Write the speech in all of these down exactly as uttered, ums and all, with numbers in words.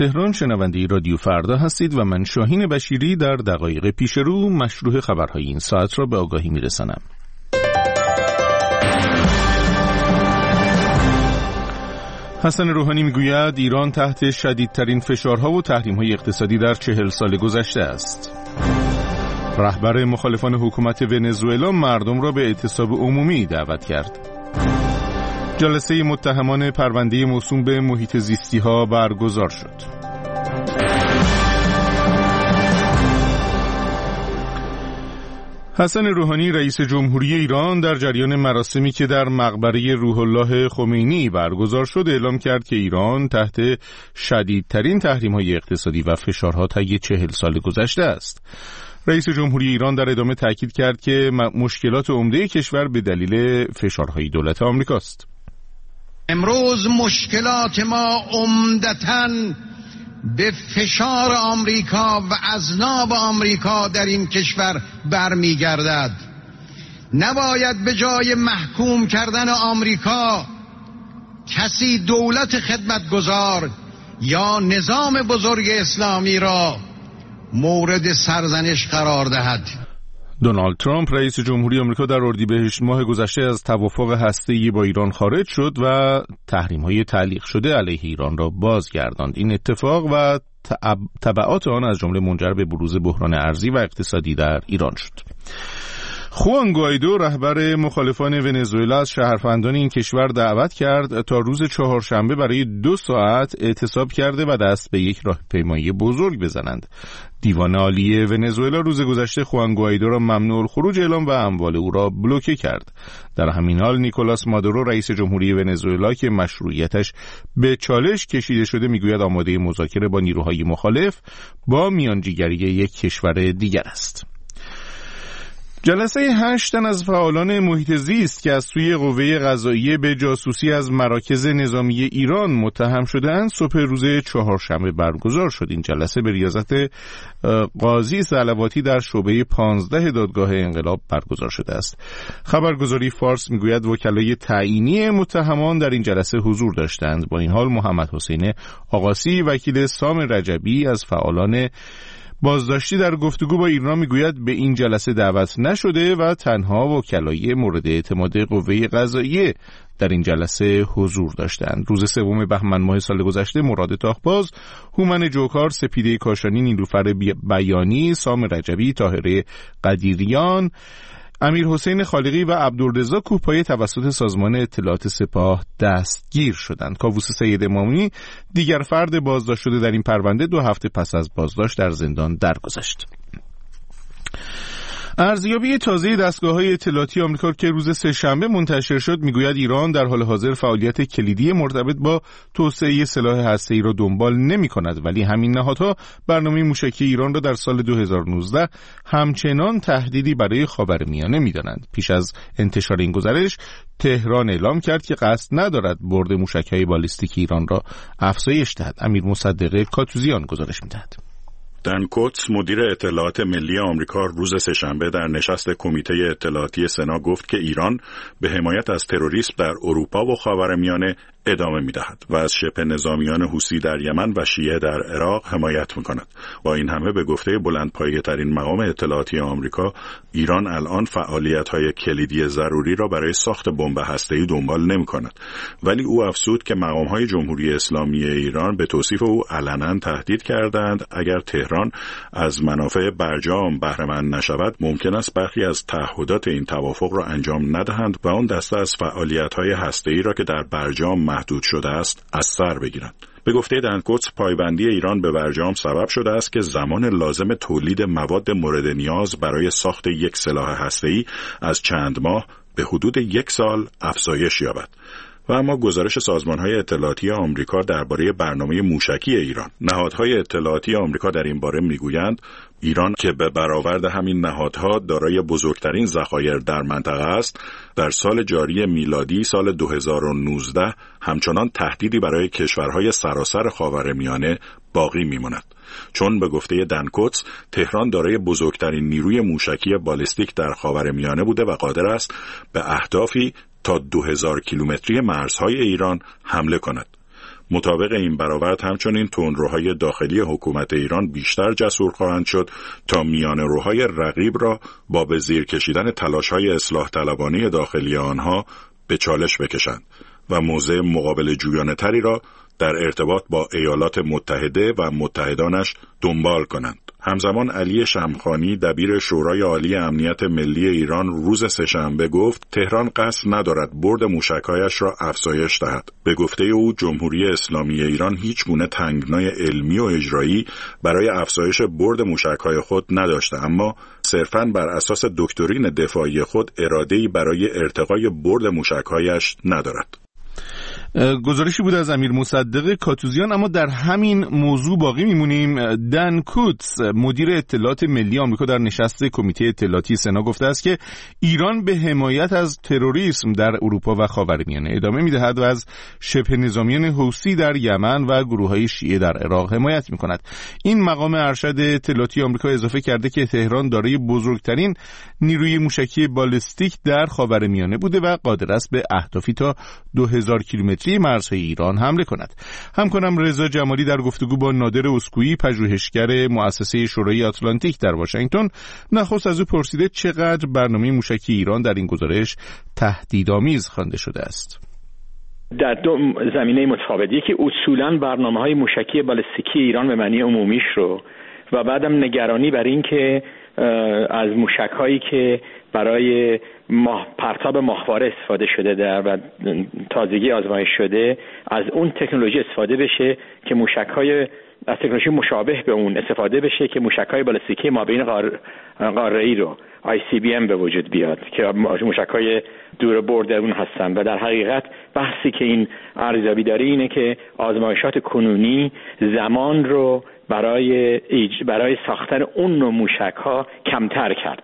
تهران، شنونده رادیو فردا هستید و من شاهین بشیری در دقایق پیش رو مشروع خبرهای این ساعت را به آگاهی میرسانم. حسن روحانی میگوید ایران تحت شدیدترین فشارها و تحریم‌های اقتصادی در چهل سال گذشته است. رهبر مخالفان حکومت ونزوئلا مردم را به اعتصاب عمومی دعوت کرد. جلسه متهمان پرونده موسوم به محیط زیستی ها برگزار شد. حسن روحانی رئیس جمهوری ایران در جریان مراسمی که در مقبره روح الله خمینی برگزار شد اعلام کرد که ایران تحت شدیدترین تحریم‌های اقتصادی و فشارها طی چهل سال گذشته است. رئیس جمهوری ایران در ادامه تاکید کرد که مشکلات عمده کشور به دلیل فشارهای دولت آمریکاست. امروز مشکلات ما عمدتاً به فشار آمریکا و اذناب آمریکا در این کشور برمیگردد. نباید به جای محکوم کردن آمریکا کسی دولت خدمتگزار یا نظام بزرگ اسلامی را مورد سرزنش قرار دهد. دونالد ترامپ رئیس جمهوری آمریکا در اردیبهشت ماه گذشته از توافق هسته‌ای با ایران خارج شد و تحریم‌های تعلیق شده علیه ایران را بازگرداند. این اتفاق و تبعات آن از جمله منجر به بروز بحران ارزی و اقتصادی در ایران شد. خوان گوایدو رهبر مخالفان ونزوئلا از شهروندان این کشور دعوت کرد تا روز چهارشنبه برای دو ساعت اعتصاب کرده و دست به یک راهپیمایی بزرگ بزنند. دیوان عالی ونزوئلا روز گذشته خوان گوایدو را ممنوع الخروج اعلام و اموال او را بلوکه کرد. در همین حال نیکولاس مادورو رئیس جمهوری ونزوئلا که مشروعیتش به چالش کشیده شده میگوید آماده مذاکره با نیروهای مخالف با میانجیگری یک کشور دیگر است. جلسه هشت تن از فعالان محیط زیست که از سوی قوه قضاییه به جاسوسی از مراکز نظامی ایران متهم شده‌اند صبح روز چهارشنبه برگزار شد. این جلسه به ریاست قاضی صلواتی در شعبه پانزده دادگاه انقلاب برگزار شده است. خبرگزاری فارس میگوید وکلای تعیینی متهمان در این جلسه حضور داشتند. با این حال محمد حسین آقاسی وکیل سام رجبی از فعالان بازداشتی در گفتگو با ایرنا میگوید به این جلسه دعوت نشده و تنها وکلای مورد اعتماد قوه قضاییه در این جلسه حضور داشتند. روز سوم بهمن ماه سال گذشته مراد تاخباز، هومن جوکار، سپیده کاشانی، نیلوفر بیانی، سام رجبی، طاهره قدیریان، امیر حسین خالقی و عبدالرضا کوهپایه توسط سازمان اطلاعات سپاه دستگیر شدند. کاووس سید امامی دیگر فرد بازداشت شده در این پرونده دو هفته پس از بازداشت در زندان درگذشت. ارزیابی تازه دستگاه‌های اطلاعاتی آمریکا که روز سه‌شنبه منتشر شد میگوید ایران در حال حاضر فعالیت کلیدی مرتبط با توسعه سلاح هسته‌ای را دنبال نمی‌کند، ولی همین نهادها برنامه موشکی ایران را در سال دو هزار و نوزده همچنان تهدیدی برای خاورمیانه می‌دانند. پیش از انتشار این گزارش تهران اعلام کرد که قصد ندارد برد موشک‌های بالیستیک ایران را افزایش دهد. امیر مصدق کاتوزیان گزارش می‌دهد. دن کوتس مدیر اطلاعات ملی آمریکا روز سه‌شنبه در نشست کمیته اطلاعاتی سنا گفت که ایران به حمایت از تروریسم در اروپا و خاورمیانه ادامه می‌دهد و از شبه نظامیان حوثی در یمن و شیعه در عراق حمایت می‌کند. با این همه به گفته بلندپایه‌ترین مقام اطلاعاتی آمریکا، ایران الان فعالیت‌های کلیدی ضروری را برای ساخت بمب هسته‌ای دنبال نمی‌کند. ولی او افزود که مقام‌های جمهوری اسلامی ایران به توصیف او علنا تهدید کردند اگر تهران از منافع برجام بهره مند نشود، ممکن است برخی از تعهدات این توافق را انجام ندهند و آن دسته از فعالیت‌های هسته‌ای را که در برجام محدود شده است از سر بگیرند. به گفته دن کوتس پایبندی ایران به برجام سبب شده است که زمان لازم تولید مواد مورد نیاز برای ساخت یک سلاح هسته‌ای از چند ماه به حدود یک سال افزایش یابد. و اما گزارش سازمان‌های اطلاعاتی آمریکا درباره برنامه موشکی ایران. نهادهای اطلاعاتی آمریکا در این باره میگویند ایران که به برآورد همین نهادها دارای بزرگترین ذخایر در منطقه است، در سال جاری میلادی سال دو هزار و نوزده همچنان تهدیدی برای کشورهای سراسر خاورمیانه باقی میماند. چون به گفته دن کوتس تهران دارای بزرگترین نیروی موشکی بالستیک در خاورمیانه بوده و قادر است به اهدافی تا دو هزار کیلومتری مرزهای ایران حمله کند. مطابق این برآورد همچنین تندروهای داخلی حکومت ایران بیشتر جسور خواهند شد تا میانه‌روهای رقیب را با به زیر کشیدن تلاش‌های اصلاح طلبانه داخلی آنها به چالش بکشند و موضع مقابل جویانه تری را در ارتباط با ایالات متحده و متحدانش دنبال کنند. همزمان علی شمخانی دبیر شورای عالی امنیت ملی ایران روز سه‌شنبه گفت تهران قصد ندارد برد موشک‌هایش را افزایش دهد. به گفته او جمهوری اسلامی ایران هیچ گونه تنگنای علمی و اجرایی برای افزایش برد موشک‌های خود نداشته، اما صرفاً بر اساس دکترین دفاعی خود اراده‌ای برای ارتقای برد موشک‌هایش ندارد. گزارشی بود از امیر مصدق کاتوزیان. اما در همین موضوع باقی میمونیم. دن کوتس مدیر اطلاعات ملی آمریکا در نشست کمیته اطلاعاتی سنا گفته است که ایران به حمایت از تروریسم در اروپا و خاورمیانه ادامه میدهد و از شبه نظامیان حوثی در یمن و گروه‌های شیعه در عراق حمایت میکند. این مقام ارشد اطلاعاتی آمریکا اضافه کرده که تهران دارای بزرگترین نیروی موشکی بالستیک در خاورمیانه بوده و قادر است به اهدافی تا دو هزار کیلومتر مرزهای ایران حمله کند. همکارم رضا جمالی در گفتگو با نادر اسکویی پژوهشگر مؤسسه شورای آتلانتیک در واشنگتن نخست از او پرسیده چقدر برنامه موشکی ایران در این گزارش تهدیدآمیز خوانده شده است. در دو زمینه متفاوتی که اصولاً برنامه‌های موشکی بالستیکی ایران به معنی عمومیش رو و بعدم نگرانی بر این که از موشک‌هایی که برای ماه پرتاب ماهواره استفاده شده در و تازگی آزمایش شده از اون تکنولوژی استفاده بشه که موشک‌های از تکنولوژی مشابه به اون استفاده بشه که موشک‌های بالستیکی مابین قاره‌ای رو آی سی بی ام به وجود بیاد که موشک‌های دور برد اون هستن. و در حقیقت بحثی که این ارزیابی داره اینه که آزمایشات کنونی زمان رو برای برای ساختن اون نوع موشک‌ها کمتر کرده.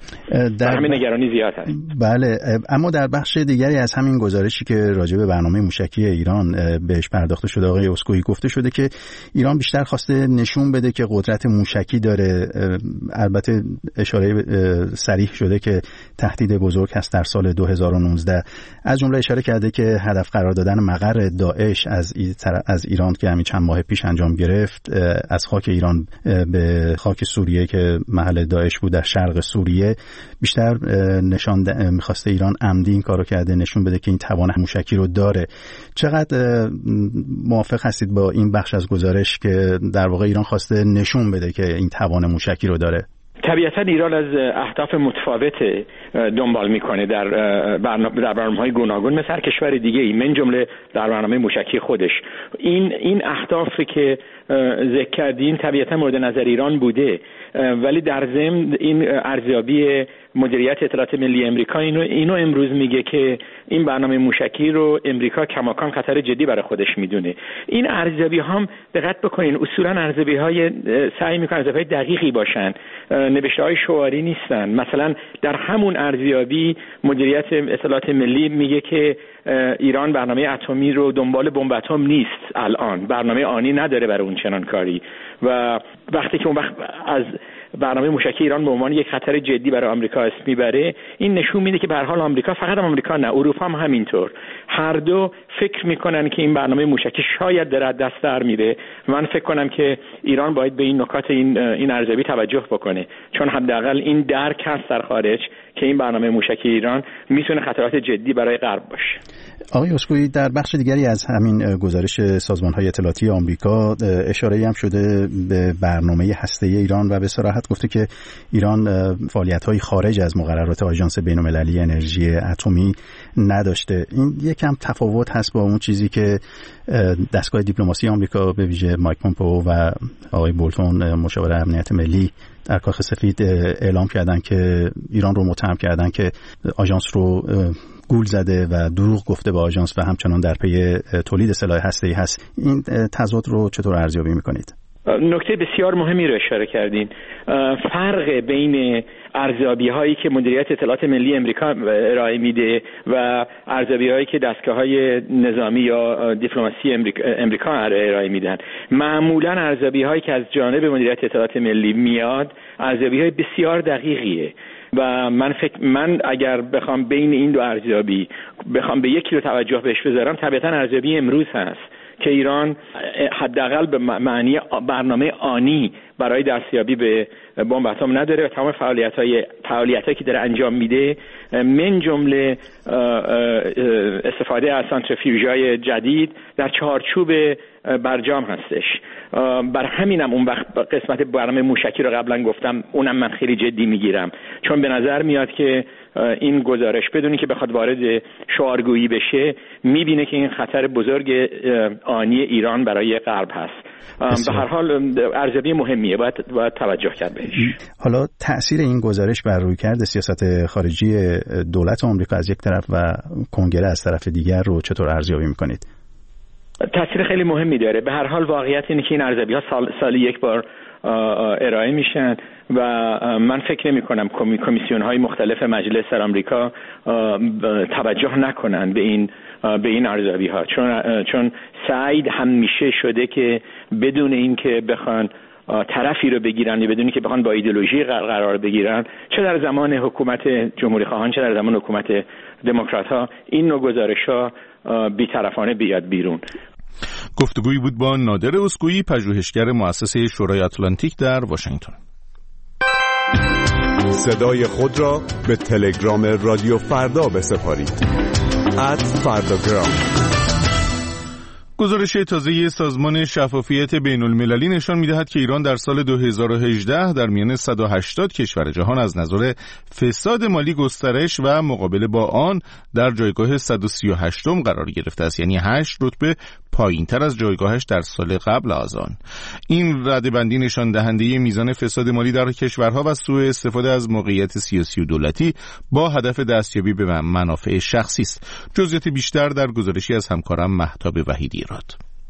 در همین نگرانی زیاد هست. بله، اما در بخش دیگری از همین گزارشی که راجع به برنامه موشکی ایران بهش پرداخته شده آقای اسکویی گفته شده که ایران بیشتر خواسته نشون بده که قدرت موشکی داره. البته اشاره صریح شده که تهدید بزرگ هست در سال دو هزار و نوزده. از جمله اشاره کرده که هدف قرار دادن مقر داعش از از ایران که همین چند ماه پیش انجام گرفت از خاک ایران به خاک سوریه که محل داعش بود در شرق سوریه بیشتر نشان میخواسته ایران عمدی این کارو کرده نشون بده که این توان موشکی رو داره. چقدر موافق هستید با این بخش از گزارش که در واقع ایران خواسته نشون بده که این توان موشکی رو داره؟ طبیعتا ایران از اهداف متفاوت دنبال میکنه در برنامه در برنامه‌های گوناگون مثل هر کشور دیگه ای، من جمله در برنامه موشکی خودش. این این اهدافی که ذکر کردین طبیعتا مورد نظر ایران بوده، ولی در ضمن این ارزیابی مدیریت اطلاعات ملی امریکا اینو اینو امروز میگه که این برنامه موشکی رو امریکا کماکان خطر جدی برای خودش میدونه. این ارزیابی هم دقت بکنین اصولا ارزیابی های سعی میکنن ارزیابی دقیقی باشن، نوشته های شعاری نیستن. مثلا در همون ارزیابی مدیریت اطلاعات ملی میگه که ایران برنامه اتمی رو دنبال بمب اتم نیست، الان برنامه آنی نداره برای اون چنان کاری. و وقتی که اون وقت از برنامه موشکی ایران به عنوان یک خطر جدی برای آمریکا اسم میبره، این نشون میده که به هر حال آمریکا، فقط آمریکا نه، اروپا هم همینطور، هر دو فکر میکنن که این برنامه موشکی شاید در دست در میره. من فکر کنم که ایران باید به این نکات این این ارزیابی توجه بکنه، چون حداقل این درک هست در خارج که این برنامه موشکی ایران میتونه خطرات جدی برای غرب باشه. آقای اسکویی، در بخش دیگری از همین گزارش سازمان‌های اطلاعاتی آمریکا اشاره‌ای هم شده به برنامه هسته‌ای ایران و به صراحت گفته که ایران فعالیت‌های خارج از مقررات آژانس بین‌المللی انرژی اتمی نداشته. این یکم تفاوت هست با اون چیزی که دستگاه دیپلماسی آمریکا به ویژه مایک پومپئو و آقای بولتون مشاور امنیت ملی در کاخ سفید اعلام کردن که ایران رو متهم کردن که آژانس رو گول زده و دروغ گفته به آژانس و همچنان در پی تولید سلاح هسته‌ای هست. این تضاد رو چطور ارزیابی می‌کنید؟ نکته بسیار مهمی رو اشاره کردین. فرق بین ارزیابی هایی که مدیریت اطلاعات ملی امریکا ارائه میده و ارزیابی هایی که دستگاه های نظامی یا دیپلماسی امریکا, امریکا ارائه میدن، معمولا ارزیابی هایی که از جانب مدیریت اطلاعات ملی میاد ارزیابی های بسیار دقیقیه و من فکر من اگر بخوام بین این دو ارزیابی بخوام به یکی رو توجه بهش بذارم، طبیعتا ارزیابی امروز هست که ایران حداقل به معنی برنامه آنی برای دستیابی به بمب اتم نداره و تمام فعالیت‌های فعالیتایی که داره انجام میده من جمله استفاده از سانتریفیوژهای جدید در چارچوب برجام هستش. بر همینم اون وقت قسمت برنامه موشکی رو قبلا گفتم، اونم من خیلی جدی میگیرم، چون به نظر میاد که این گزارش بدونی که بخواد وارد شعارگویی بشه میبینه که این خطر بزرگ آنی ایران برای غرب هست. به هر حال ارزیابی مهمیه، باید, باید توجه کرد بهش. حالا تأثیر این گزارش بر رویکرد سیاست خارجی دولت آمریکا از یک طرف و کنگره از طرف دیگر رو چطور ارزیابی میکنید؟ تأثیر خیلی مهمی داره. به هر حال واقعیت اینه که این ارزیابی‌ها سال سالی یک بار ارائه میشن و من فکر نمی کنم کمیسیون های مختلف مجلس در آمریکا توجه نکنن به این به این ارزیابی ها، چون چون سعی همیشه شده که بدون اینکه بخوان طرفی رو بگیرن یا بدون اینکه بخوان با ایدئولوژی قرار بگیرن، چه در زمان حکومت جمهوری خواهان چه در زمان حکومت دموکرات ها، این نوع گزارش ها بی‌طرفانه بیاد بیرون. گفتگویی بود با نادر اسکویی، پژوهشگر مؤسسه شورای اتلانتیک در واشنگتن. صدای خود را به تلگرام رادیو فردا بسپارید. ات فرداگرام. گزارش تازه سازمان شفافیت بین المللی نشان می‌دهد که ایران در سال دو هزار و هجده در میان صد و هشتاد کشور جهان از نظر فساد مالی گسترش و مقابله با آن در جایگاه صد و سی و هشتم قرار گرفته است، یعنی هشت رتبه پایین‌تر از جایگاهش در سال قبل از آن. این رده‌بندی نشان دهنده میزان فساد مالی در کشورها و سوء استفاده از موقعیت سیاسی و دولتی با هدف دستیابی به منافع شخصی است. جزئیات بیشتر در گزارشی از همکارم مهتاب وحیدی راد.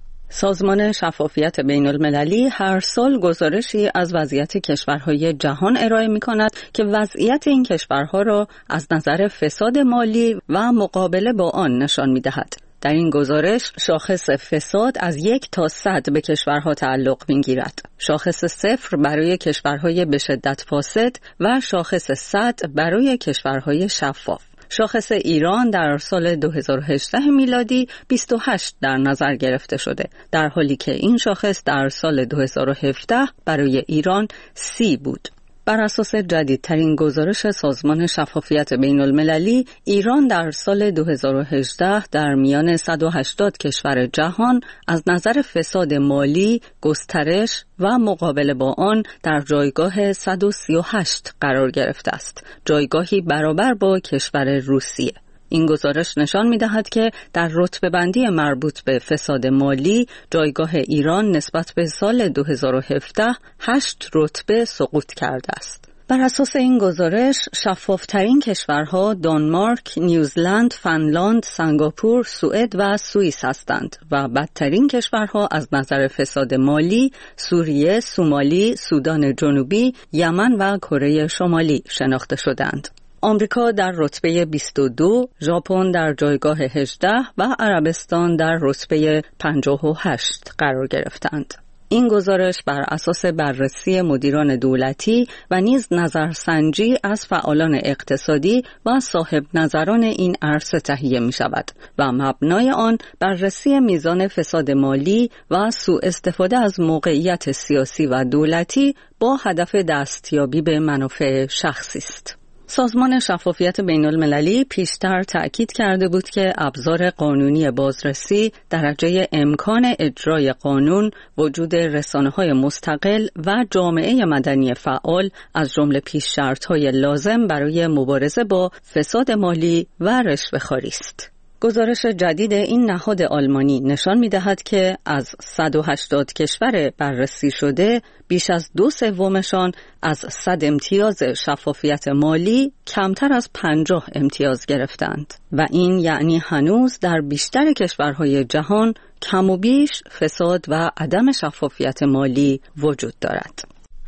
سازمان شفافیت بین المللی هر سال گزارشی از وضعیت کشورهای جهان ارائه می کند که وضعیت این کشورها را از نظر فساد مالی و مقابله با آن نشان می دهد. در این گزارش شاخص فساد از یک تا صد به کشورها تعلق می‌گیرد. شاخص صفر برای کشورهای به شدت فاسد و شاخص صد برای کشورهای شفاف. شاخص ایران در سال دو هزار و هجده میلادی بیست و هشت در نظر گرفته شده، در حالی که این شاخص در سال دو هزار و هفده برای ایران سی بود. بر اساس جدیدترین گزارش سازمان شفافیت بین المللی، ایران در سال دو هزار و هجده در میان صد و هشتاد کشور جهان از نظر فساد مالی، گسترش و مقابله با آن در جایگاه صد و سی و هشت قرار گرفته است، جایگاهی برابر با کشور روسیه. این گزارش نشان می‌دهد که در رتبه بندی مربوط به فساد مالی جایگاه ایران نسبت به سال دو هزار و هفده هشت رتبه سقوط کرده است. بر اساس این گزارش شفافترین کشورها دانمارک، نیوزلند، فنلاند، سنگاپور، سوئد و سوئیس هستند و بدترین کشورها از نظر فساد مالی سوریه، سومالی، سودان جنوبی، یمن و کره شمالی شناخته شدند. آمریکا در رتبه بیست و دو، ژاپن در جایگاه هجده و عربستان در رتبه پنجاه و هشت قرار گرفتند. این گزارش بر اساس بررسی مدیران دولتی و نیز نظرسنجی از فعالان اقتصادی و صاحب نظران این عرصه تهیه می شود و مبنای آن بررسی میزان فساد مالی و سوء استفاده از موقعیت سیاسی و دولتی با هدف دستیابی به منافع شخصی است. سازمان شفافیت بین المللی پیشتر تأکید کرده بود که ابزار قانونی بازرسی، درجه امکان اجرای قانون، وجود رسانه‌های مستقل و جامعه مدنی فعال از جمله پیش شرط‌های لازم برای مبارزه با فساد مالی و رشوه‌خواری است. گزارش جدید این نهاد آلمانی نشان می‌دهد که از صد و هشتاد کشور بررسی شده بیش از دو سومشان از صد امتیاز شفافیت مالی کمتر از پنجاه امتیاز گرفتند و این یعنی هنوز در بیشتر کشورهای جهان کم و بیش فساد و عدم شفافیت مالی وجود دارد.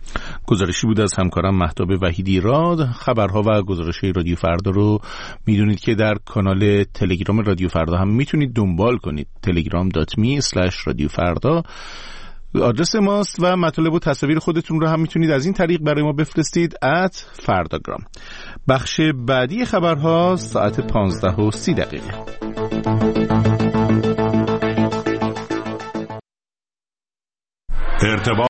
گزارشی بود از همکارم مهتاب وحیدی راد. خبرها و گزارش‌های رادیو فردا رو میدونید که در کانال تلگرام رادیو فردا هم میتونید دنبال کنید. تلگرام دات می اسلش رادیو فردا آدرس ماست و مطالب و تصاویر خودتون رو هم میتونید از این طریق برای ما بفرستید ات فرداگرام. بخش بعدی خبرها ساعت پانزده و سی دقیقه. ارتباط